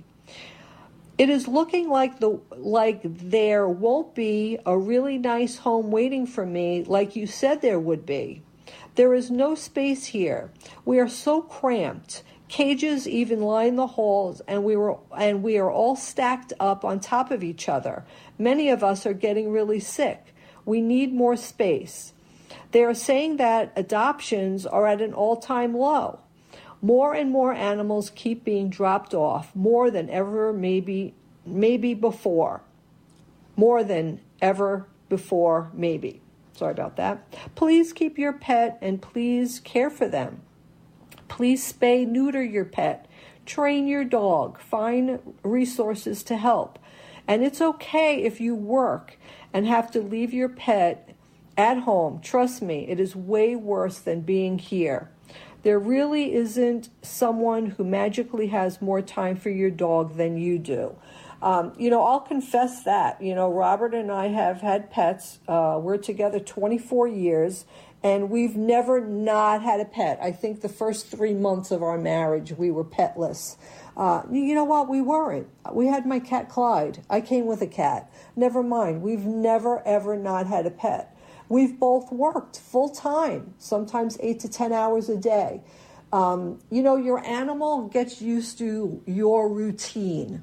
It is looking like the like there won't be a really nice home waiting for me like you said there would be. There is no space here. We are so cramped. Cages even line the halls, and we were and we are all stacked up on top of each other. Many of us are getting really sick. We need more space. They are saying that adoptions are at an all-time low. More and more animals keep being dropped off, more than ever maybe maybe before. More than ever before maybe. Sorry about that. Please keep your pet and please care for them. Please spay, neuter your pet, train your dog, find resources to help. And it's okay if you work and have to leave your pet at home. Trust me, it is way worse than being here. There really isn't someone who magically has more time for your dog than you do. Um, you know, I'll confess that. You know, Robert and I have had pets. Uh, we're together twenty-four years. And we've never not had a pet. I think the first three months of our marriage, we were petless. Uh, you know what? We weren't. We had my cat, Clyde. I came with a cat. Never mind. We've never, ever not had a pet. We've both worked full time, sometimes eight to ten hours a day. Um, you know, your animal gets used to your routine.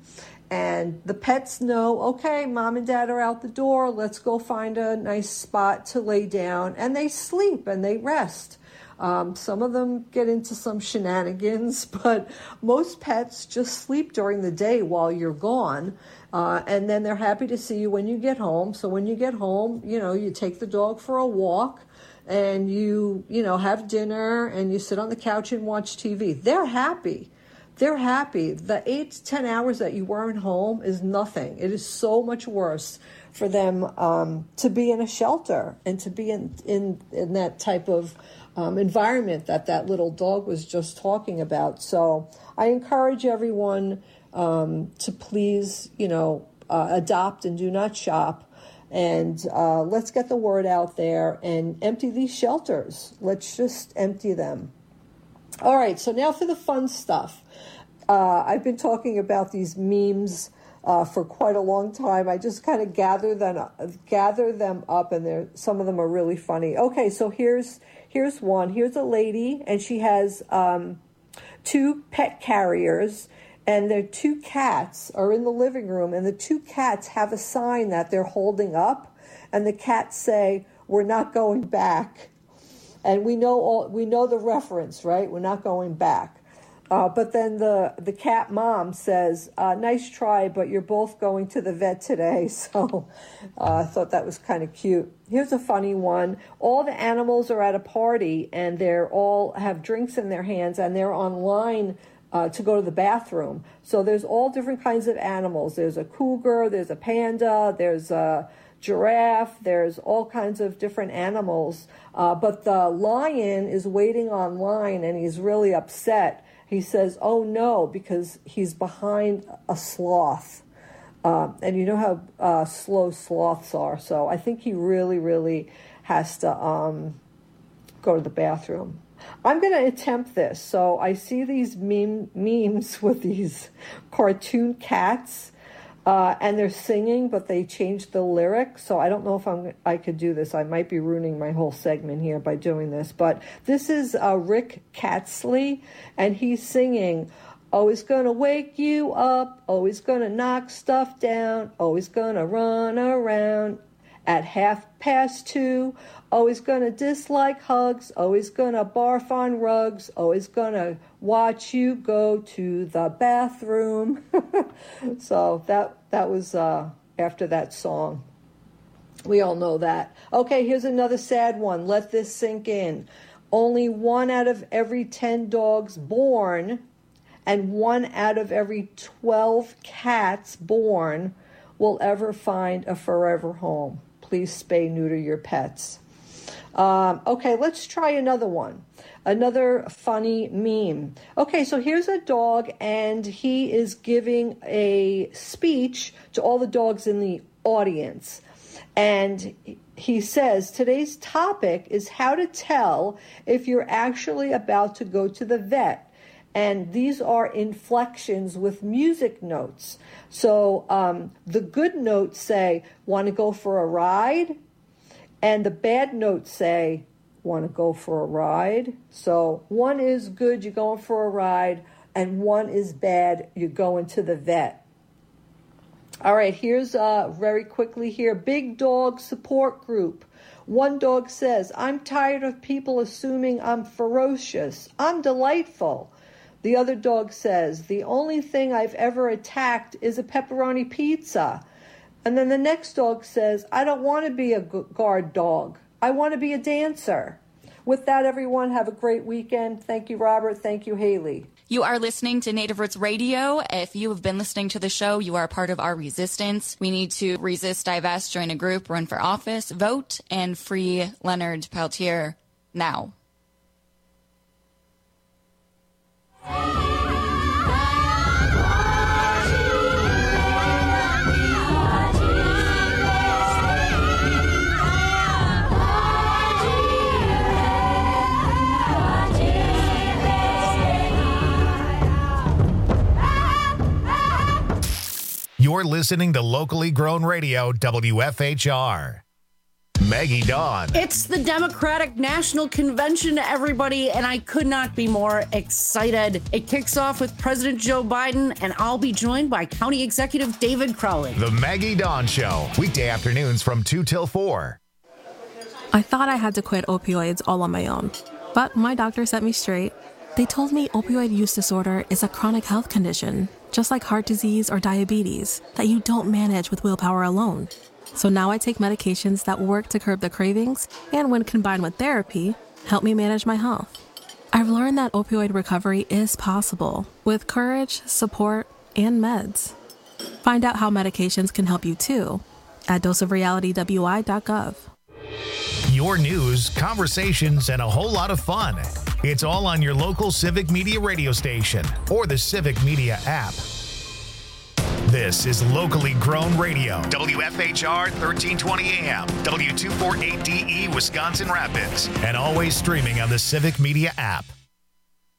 And the pets know, okay, mom and dad are out the door. Let's go find a nice spot to lay down. And they sleep and they rest. Um, some of them get into some shenanigans, but most pets just sleep during the day while you're gone. Uh, and then they're happy to see you when you get home. So when you get home, you know, you take the dog for a walk and you, you know, have dinner and you sit on the couch and watch T V. They're happy. They're happy. The eight to ten hours that you weren't home is nothing. It is so much worse for them um, to be in a shelter and to be in, in, in that type of um, environment that that little dog was just talking about. So I encourage everyone um, to please, you know, uh, adopt and do not shop. And uh, let's get the word out there and empty these shelters. Let's just empty them. All right, so now for the fun stuff. Uh, I've been talking about these memes uh, for quite a long time. I just kind of gather them, gather them up, and they're, some of them are really funny. Okay, so here's here's one. Here's a lady, and she has um, two pet carriers, and their two cats are in the living room, and the two cats have a sign that they're holding up, and the cats say, "We're not going back." And we know all we know the reference, right? We're not going back. Uh, but then the, the cat mom says, uh, nice try, but you're both going to the vet today. So uh, I thought that was kind of cute. Here's a funny one. All the animals are at a party, and they're all have drinks in their hands, and they're online uh, to go to the bathroom. So there's all different kinds of animals. There's a cougar, there's a panda, there's a giraffe, there's all kinds of different animals. Uh, but the lion is waiting online, and he's really upset. He says, oh no, because he's behind a sloth. Um, and you know how uh, slow sloths are. So I think he really, really has to um, go to the bathroom. I'm going to attempt this. So I see these meme, memes with these cartoon cats. Uh, and they're singing, but they changed the lyrics. So I don't know if I'm, I could do this. I might be ruining my whole segment here by doing this. But this is uh, Rick Catsley, and he's singing, always gonna wake you up, always gonna knock stuff down, always gonna run around at half past two, always gonna dislike hugs, always gonna barf on rugs, always gonna watch you go to the bathroom. So that that was uh, after that song. We all know that. Okay, here's another sad one. Let this sink in. Only one out of every ten dogs born and one out of every twelve cats born will ever find a forever home. Please spay, neuter your pets. Um, okay, let's try another one. Another funny meme. Okay, so here's a dog, and he is giving a speech to all the dogs in the audience. And he says, today's topic is how to tell if you're actually about to go to the vet. And these are inflections with music notes. So um, the good notes say, want to go for a ride? And the bad notes say, want to go for a ride? So one is good, you're going for a ride, and one is bad, you're going to the vet. All right, here's uh, very quickly here, big dog support group. One dog says, I'm tired of people assuming I'm ferocious. I'm delightful. The other dog says, the only thing I've ever attacked is a pepperoni pizza. And then the next dog says, I don't want to be a guard dog. I want to be a dancer. With that, everyone, have a great weekend. Thank you, Robert. Thank you, Haley. You are listening to Native Roots Radio. If you have been listening to the show, you are part of our resistance. We need to resist, divest, join a group, run for office, vote, and free Leonard Peltier now. You're listening to locally grown radio, W F H R. Maggie Dawn. It's the Democratic National Convention, everybody, and I could not be more excited. It kicks off with President Joe Biden, and I'll be joined by County Executive David Crowley. The Maggie Dawn Show, weekday afternoons from two till four. I thought I had to quit opioids all on my own, but my doctor set me straight. They told me opioid use disorder is a chronic health condition, just like heart disease or diabetes, that you don't manage with willpower alone. So now I take medications that work to curb the cravings and, when combined with therapy, help me manage my health. I've learned that opioid recovery is possible with courage, support, and meds. Find out how medications can help you too at dose of reality w i dot gov. Your news, conversations, and a whole lot of fun. It's all on your local Civic Media radio station or the Civic Media app. This is locally grown radio. W F H R thirteen twenty A M, W two forty-eight D E, Wisconsin Rapids, and always streaming on the Civic Media app.